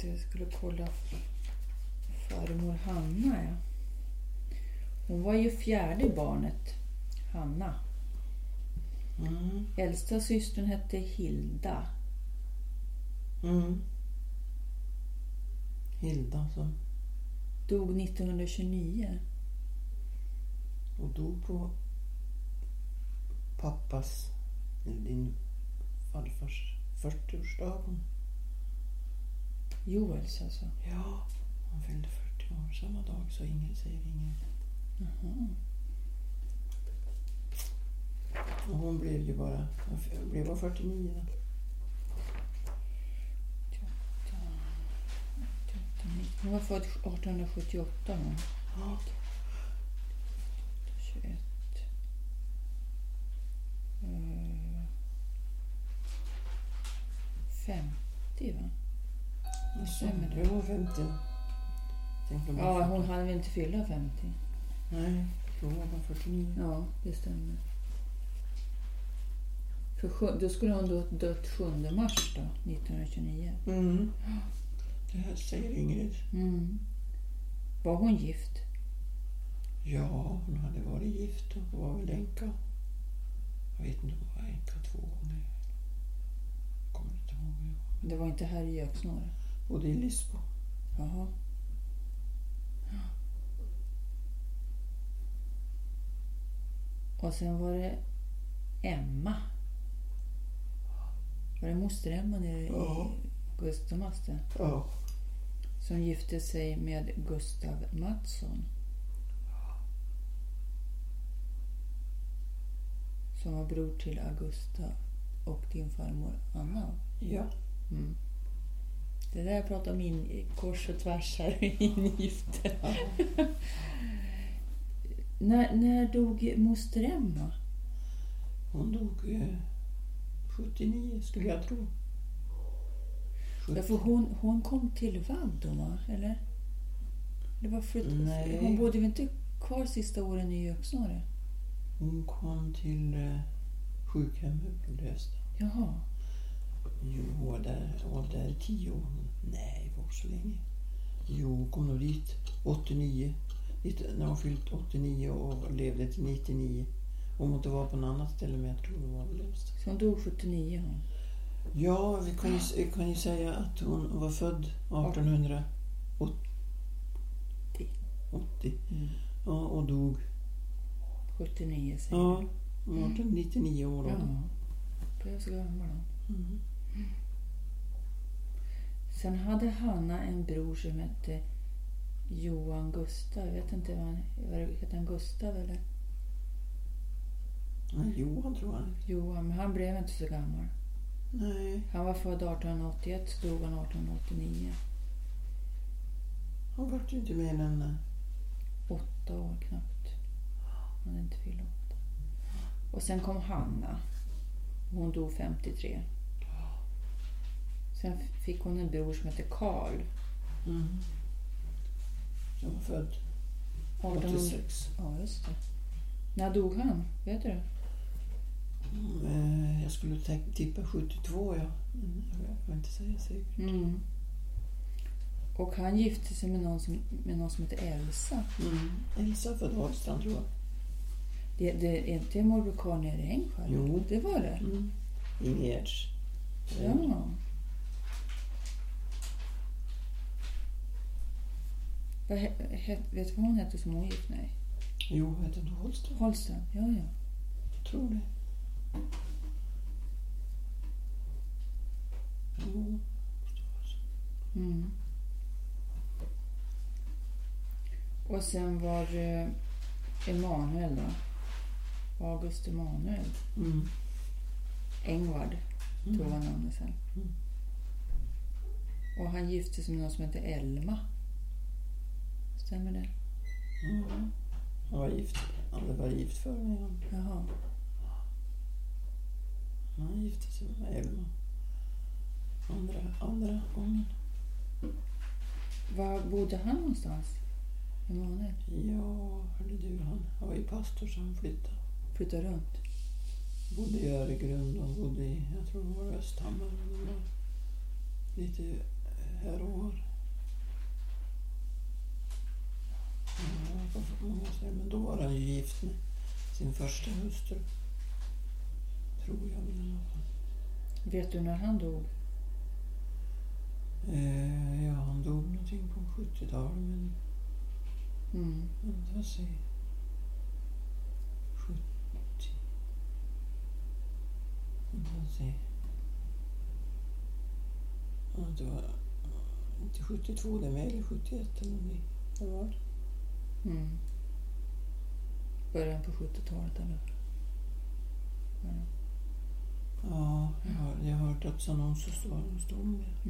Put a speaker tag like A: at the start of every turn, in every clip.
A: tänkte jag skulle kolla farmor Hanna. Ja. Hon var ju fjärde barnet, Hanna. Äldsta systern hette Hilda.
B: Hilda så.
A: Dog 1929.
B: Och dog på pappas, eller din farfars 40-årsdag.
A: Joels alltså.
B: Ja, han fyllde 40 år samma dag, så ingen säger inget. Och hon blev ju bara 49 då.
A: Hon var född 1878.
B: Ja.
A: 21. 50 va?
B: Det
A: stämmer det.
B: Det var 50.
A: Ja, hon hade väl inte fylla 50.
B: Nej, hon var bara 49.
A: Ja, det stämmer. För då skulle hon då dött 7 mars då, 1929.
B: Det här säger Ingrid.
A: Var hon gift?
B: Ja, hon hade varit gift och var väl änka. Jag vet inte om hon var änka 2 gånger. Jag kommer inte ihåg.
A: Det var inte här i Göksnåre?
B: Både i Lisbo.
A: Jaha. Och sen var det Emma. Var det moster Emma nere i Gustavmasten?
B: Ja.
A: Som gifte sig med Gustav Mattsson. Som var bror till Augusta och din farmor Anna.
B: Ja.
A: Det där jag pratar om in kors och tvärs här ingifte. När dog moster Emma?
B: Hon dog 79 skulle jag tro. 70.
A: Ja, för hon kom till Valdoma, eller? Det var
B: Nej.
A: Hon bodde väl inte kvar sista åren i Göksnåre?
B: Hon kom till sjukhemmet på Lösta.
A: Jaha.
B: Jo, var där 10 år. Nej, det var så länge. Jo, kom nog dit 89. När hon fyllt 89 och levde till 99. Hon måste vara på något annat ställe, men jag tror det var väl Lösta.
A: Så hon dog 79 hon?
B: Ja, vi kan ju säga att hon var född 1880. 80. Ja, och dog
A: 79 säger
B: ja, 99 år.
A: Ja, blev så gammal då. Sen hade Hanna en bror som hette Johan Gustav. Jag vet inte vad heter han, Gustav eller?
B: Nej, Johan tror jag.
A: Johan, men han blev inte så gammal.
B: Nej.
A: Han var född 1881, så dog han 1889.
B: Han var ju inte mer än
A: 8 år knappt. Han hade inte fyllt 8. Och sen kom Hanna. Hon dog 53. Sen fick hon en bror som hette Karl.
B: Som var född 86.
A: Ja, just det. När dog han? Vet du?
B: Jag skulle tippa 72, ja. Men jag kan inte säga säkert.
A: Och han gifte sig med någon som heter Elsa.
B: Elsa född Holstrand, tror jag.
A: Det är inte morbror Karl nere i Ängsjö?
B: Jo.
A: Det var det?
B: Ingegärds.
A: Ja. Vet du vad hon hette som hon gift? Nej.
B: Jo, heter du Holstrand?
A: Holstrand, ja.
B: Jag tror det. Jo.
A: Och sen var det Emanuel då. August Emanuel. Engvard tog han namnet sen. Och han gifte sig med någon som heter Elma. Stämmer det?
B: Han var gift. Han hade varit gift för mig.
A: Jaha.
B: Han gifte sig med Elma. Andra gången.
A: Var bodde han någonstans? Emanuel?
B: Ja, hörde du, han var ju pastor så han
A: Flyttade runt?
B: Bodde i Öregrund och bodde i, jag tror det var Östhammar. Lite här och var. Ja, på många sätt. Men då var han ju gift med sin första hustru. Tror jag i alla fall.
A: Vet du när han dog?
B: Ja, han dog någonting på 70-talet, men vänta och se. 70. Vänta och se. Ja, det var inte 72, det med, eller 71 eller någonting. Det var det.
A: Början på 70-talet eller?
B: Ja, jag har hört dödsannonser stå om det.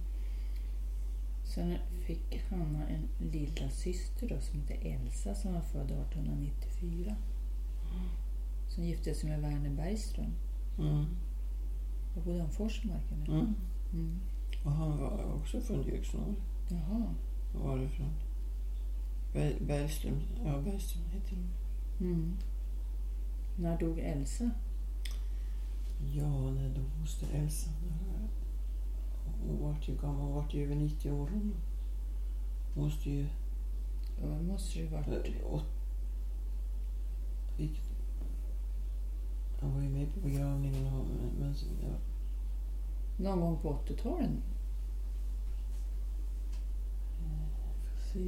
A: Sen fick Hanna en lilla syster då, som heter Elsa, som var född 1894. Som gifte sig med Verner Bergström. Och bodde han Forsmark eller?
B: Och han var också från Göksnål.
A: Jaha.
B: Var var det från? Bergström. Ja, Bergström heter hon.
A: När dog Elsa?
B: Ja, när dog moster Elsa? Hon var ju gammal, hon var ju över 90 år. Hon måste ju...
A: Ja, det måste ju varit...
B: Han var ju med på begravningen. Men, ja.
A: Någon gång på 80-talet?
B: Får se.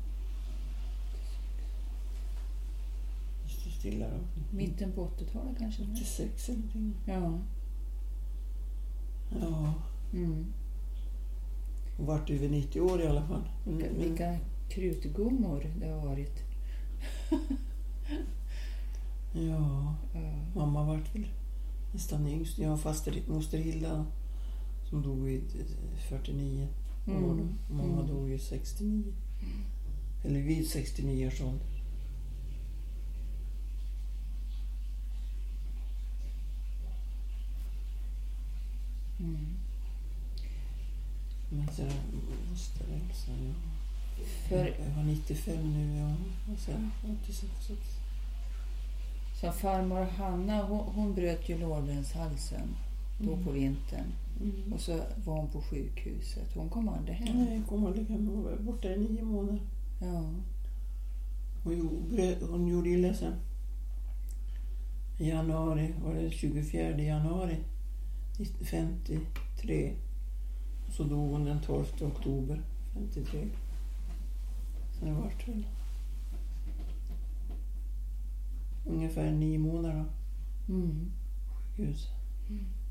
B: Står stilla då.
A: Mitten på 80-talet kanske?
B: 86 eller någonting.
A: Ja.
B: Ja. Hon var över 90 år i alla fall.
A: Vilka krutgummor det har varit.
B: Ja. Mamma vart väl nästan yngst. Jag har faster moster Hilda som dog vid 49 år. Mamma dog ju 69. Eller vid 69 års ålder. Men sen måste Elsa, ja. Jag har 95 nu, ja. Och sen 86.
A: Så farmor Hanna, hon bröt ju lårbenshalsen då på vintern. Och så var hon på sjukhuset. Hon kom aldrig hem.
B: Nej, hon kom aldrig hem. Hon var borta i 9 månader.
A: Ja.
B: Hon gjorde illa sen. I januari, var det 24 januari 1953. Så dog hon den 12 oktober 53. Så det var väl ungefär 9 månader då. Sjukhus.